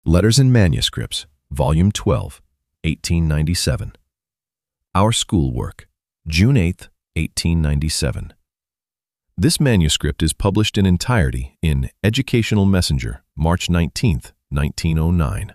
Letters and Manuscripts, Volume 12, 1897. Our Schoolwork, June 8, 1897. This manuscript is published in entirety in Educational Messenger, March 19, 1909.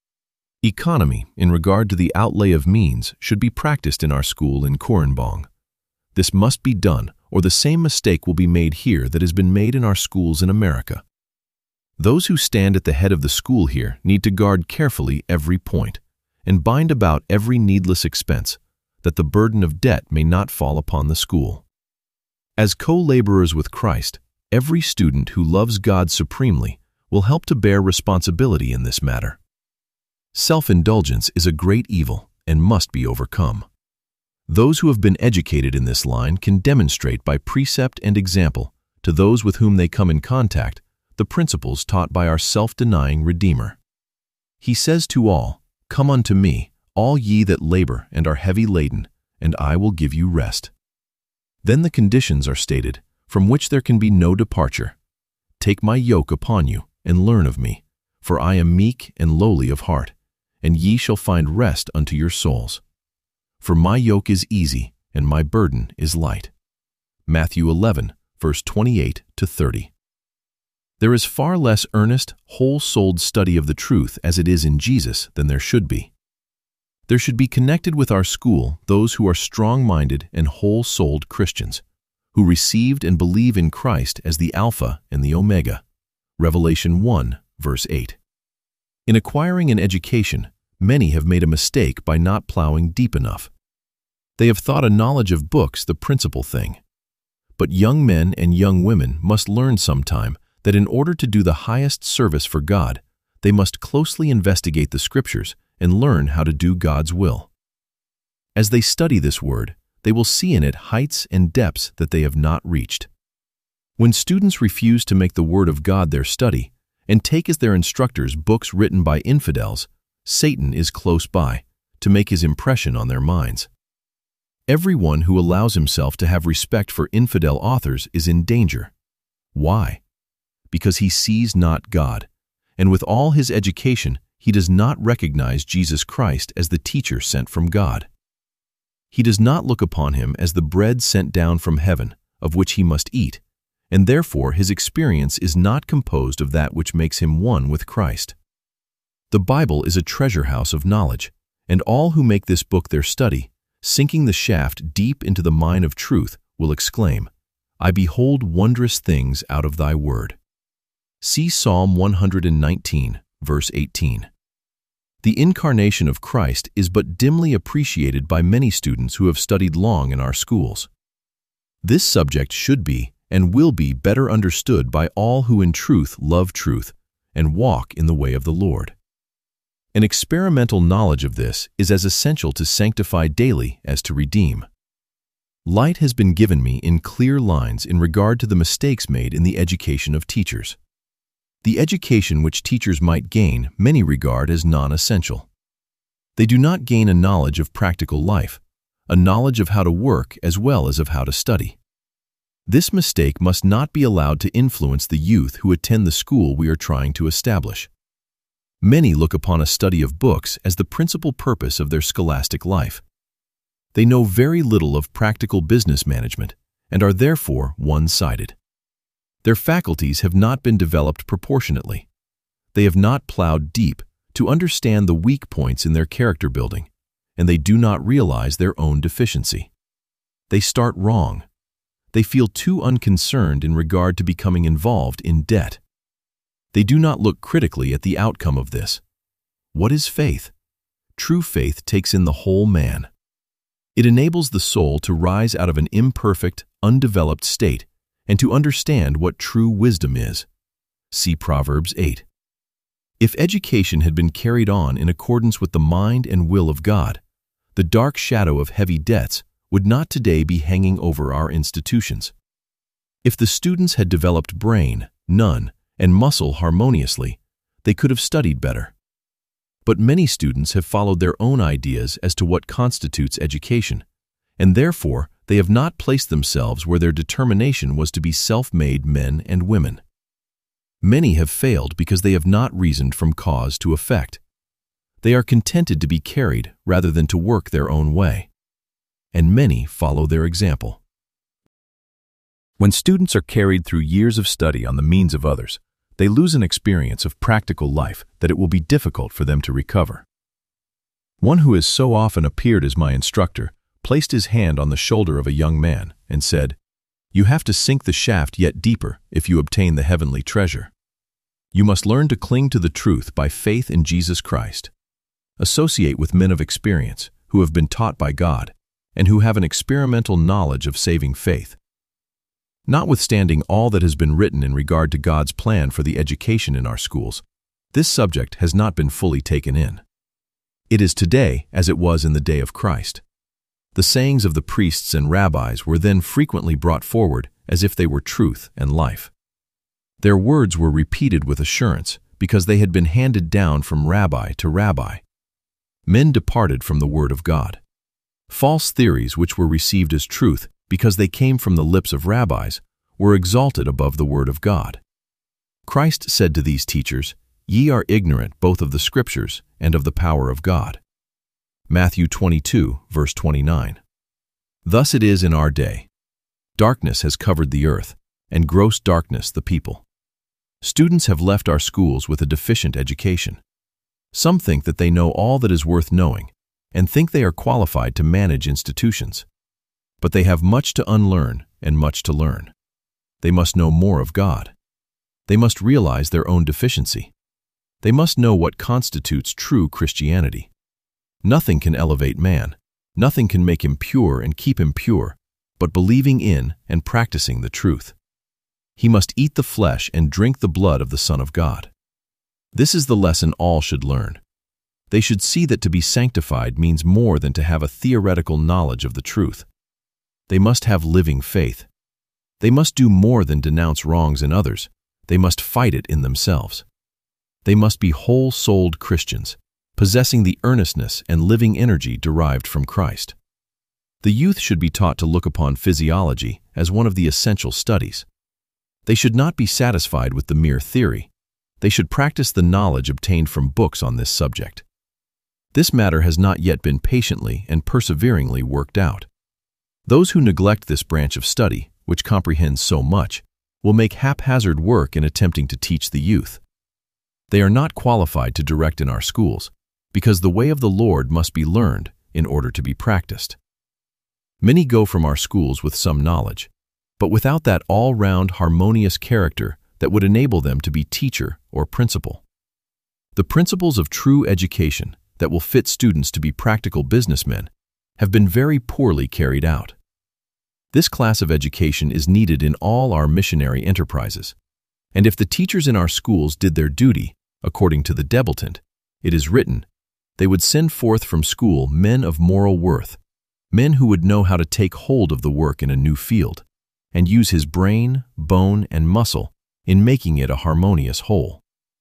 Economy in regard to the outlay of means should be practiced in our school in Korenbong. This must be done, or the same mistake will be made here that has been made in our schools in America. Those who stand at the head of the school here need to guard carefully every point, and bind about every needless expense, that the burden of debt may not fall upon the school. As co-laborers with Christ, every student who loves God supremely will help to bear responsibility in this matter. Self-indulgence is a great evil and must be overcome. Those who have been educated in this line can demonstrate by precept and example to those with whom they come in contact the principles taught by our self-denying Redeemer. He says to all, "Come unto me, all ye that labor and are heavy laden, and I will give you rest." Then the conditions are stated, from which there can be no departure. "Take my yoke upon you, and learn of me, for I am meek and lowly of heart, and ye shall find rest unto your souls. For my yoke is easy, and my burden is light." Matthew 11, verse 28 to 30. There is far less earnest, whole-souled study of the truth as it is in Jesus than there should be. There should be connected with our school those who are strong-minded and whole-souled Christians, who received and believe in Christ as the Alpha and the Omega. Revelation 1, verse 8. In acquiring an education, many have made a mistake by not plowing deep enough. They have thought a knowledge of books the principal thing. But young men and young women must learn sometime that in order to do the highest service for God, they must closely investigate the Scriptures and learn how to do God's will. As they study this word, they will see in it heights and depths that they have not reached. When students refuse to make the Word of God their study and take as their instructors books written by infidels, Satan is close by to make his impression on their minds. Everyone who allows himself to have respect for infidel authors is in danger. Why? Because he sees not God, and with all his education, he does not recognize Jesus Christ as the teacher sent from God. He does not look upon him as the bread sent down from heaven, of which he must eat, and therefore his experience is not composed of that which makes him one with Christ. The Bible is a treasure house of knowledge, and all who make this book their study, sinking the shaft deep into the mine of truth, will exclaim, "I behold wondrous things out of thy word." See Psalm 119, verse 18. The incarnation of Christ is but dimly appreciated by many students who have studied long in our schools. This subject should be and will be better understood by all who in truth love truth and walk in the way of the Lord. An experimental knowledge of this is as essential to sanctify daily as to redeem. Light has been given me in clear lines in regard to the mistakes made in the education of teachers. The education which teachers might gain many regard as non-essential. They do not gain a knowledge of practical life, a knowledge of how to work as well as of how to study. This mistake must not be allowed to influence the youth who attend the school we are trying to establish. Many look upon a study of books as the principal purpose of their scholastic life. They know very little of practical business management and are therefore one-sided. Their faculties have not been developed proportionately. They have not plowed deep to understand the weak points in their character building, and they do not realize their own deficiency. They start wrong. They feel too unconcerned in regard to becoming involved in debt. They do not look critically at the outcome of this. What is faith? True faith takes in the whole man. It enables the soul to rise out of an imperfect, undeveloped state and to understand what true wisdom is. See Proverbs 8. If education had been carried on in accordance with the mind and will of God, the dark shadow of heavy debts would not today be hanging over our institutions. If the students had developed brain, none, and muscle harmoniously, they could have studied better. But many students have followed their own ideas as to what constitutes education, and therefore they have not placed themselves where their determination was to be self-made men and women. Many have failed because they have not reasoned from cause to effect. They are contented to be carried rather than to work their own way. And many follow their example. When students are carried through years of study on the means of others, they lose an experience of practical life that it will be difficult for them to recover. One who has so often appeared as my instructor placed his hand on the shoulder of a young man and said, "You have to sink the shaft yet deeper if you obtain the heavenly treasure. You must learn to cling to the truth by faith in Jesus Christ. Associate with men of experience who have been taught by God and who have an experimental knowledge of saving faith." Notwithstanding all that has been written in regard to God's plan for the education in our schools, this subject has not been fully taken in. It is today as it was in the day of Christ. The sayings of the priests and rabbis were then frequently brought forward as if they were truth and life. Their words were repeated with assurance because they had been handed down from rabbi to rabbi. Men departed from the word of God. False theories which were received as truth because they came from the lips of rabbis were exalted above the word of God. Christ said to these teachers, "Ye are ignorant both of the Scriptures and of the power of God." Matthew 22, verse 29. Thus it is in our day. Darkness has covered the earth, and gross darkness the people. Students have left our schools with a deficient education. Some think that they know all that is worth knowing, and think they are qualified to manage institutions. But they have much to unlearn and much to learn. They must know more of God. They must realize their own deficiency. They must know what constitutes true Christianity. Nothing can elevate man, nothing can make him pure and keep him pure, but believing in and practicing the truth. He must eat the flesh and drink the blood of the Son of God. This is the lesson all should learn. They should see that to be sanctified means more than to have a theoretical knowledge of the truth. They must have living faith. They must do more than denounce wrongs in others. They must fight it in themselves. They must be whole-souled Christians, possessing the earnestness and living energy derived from Christ. The youth should be taught to look upon physiology as one of the essential studies. They should not be satisfied with the mere theory. They should practice the knowledge obtained from books on this subject. This matter has not yet been patiently and perseveringly worked out. Those who neglect this branch of study, which comprehends so much, will make haphazard work in attempting to teach the youth. They are not qualified to direct in our schools, because the way of the Lord must be learned in order to be practiced. Many go from our schools with some knowledge, but without that all-round harmonious character that would enable them to be teacher or principal. The principles of true education that will fit students to be practical businessmen have been very poorly carried out. This class of education is needed in all our missionary enterprises, and if the teachers in our schools did their duty, according to the debutant, it is written, they would send forth from school men of moral worth, men who would know how to take hold of the work in a new field, and use his brain, bone, and muscle in making it a harmonious whole.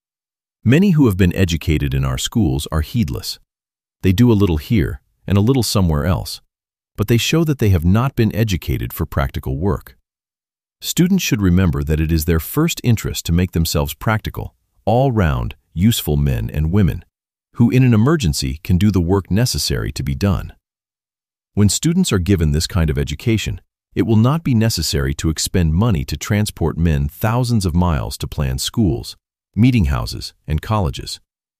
Many who have been educated in our schools are heedless. They do a little here and a little somewhere else, but they show that they have not been educated for practical work. Students should remember that it is their first interest to make themselves practical, all-round, useful men and women, who in an emergency can do the work necessary to be done. When students are given this kind of education, it will not be necessary to expend money to transport men thousands of miles to plan schools, meeting houses, and colleges.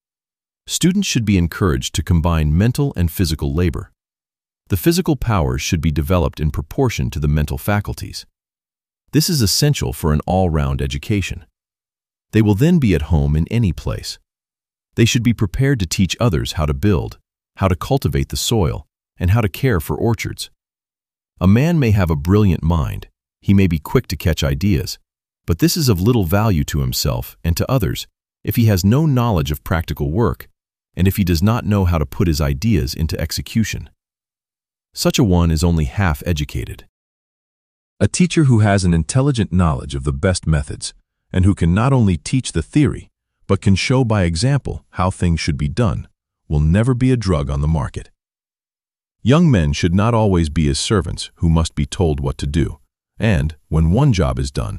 Students should be encouraged to combine mental and physical labor. The physical powers should be developed in proportion to the mental faculties. This is essential for an all-round education. They will then be at home in any place. They should be prepared to teach others how to build, how to cultivate the soil, and how to care for orchards. A man may have a brilliant mind, he may be quick to catch ideas, but this is of little value to himself and to others if he has no knowledge of practical work and if he does not know how to put his ideas into execution. Such a one is only half educated. A teacher who has an intelligent knowledge of the best methods and who can not only teach the theory but can show by example how things should be done will never be a drug on the market. Young men should not always be as servants who must be told what to do, and, when one job is done,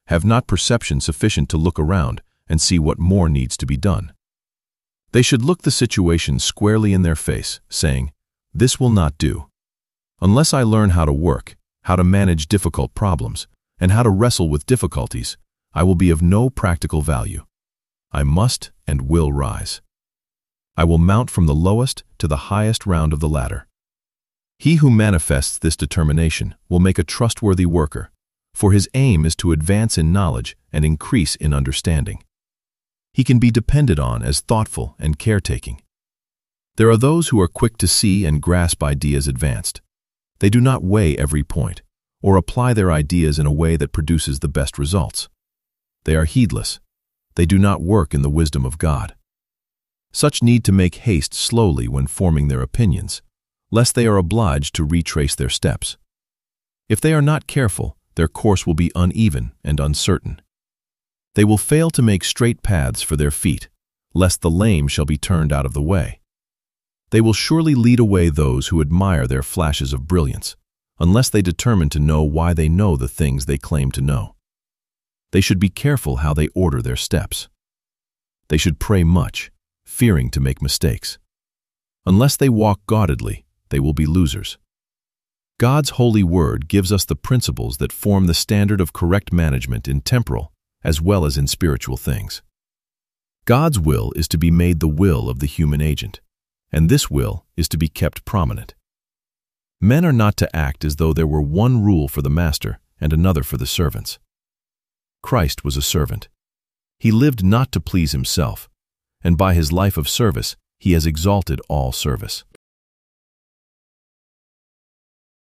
have not perception sufficient to look around and see what more needs to be done. They should look the situation squarely in their face, saying, "This will not do. Unless I learn how to work, how to manage difficult problems, and how to wrestle with difficulties, I will be of no practical value. I must and will rise. I will mount from the lowest to the highest round of the ladder." He who manifests this determination will make a trustworthy worker, for his aim is to advance in knowledge and increase in understanding. He can be depended on as thoughtful and caretaking. There are those who are quick to see and grasp ideas advanced. They do not weigh every point, or apply their ideas in a way that produces the best results. They are heedless. They do not work in the wisdom of God. Such need to make haste slowly when forming their opinions, lest they are obliged to retrace their steps. If they are not careful, their course will be uneven and uncertain. They will fail to make straight paths for their feet, lest the lame shall be turned out of the way. They will surely lead away those who admire their flashes of brilliance, unless they determine to know why they know the things they claim to know. They should be careful how they order their steps. They should pray much, fearing to make mistakes. Unless they walk guardedly, they will be losers. God's holy word gives us the principles that form the standard of correct management in temporal as well as in spiritual things. God's will is to be made the will of the human agent, and this will is to be kept prominent. Men are not to act as though there were one rule for the master and another for the servants. Christ was a servant. He lived not to please himself, and by his life of service he has exalted all service.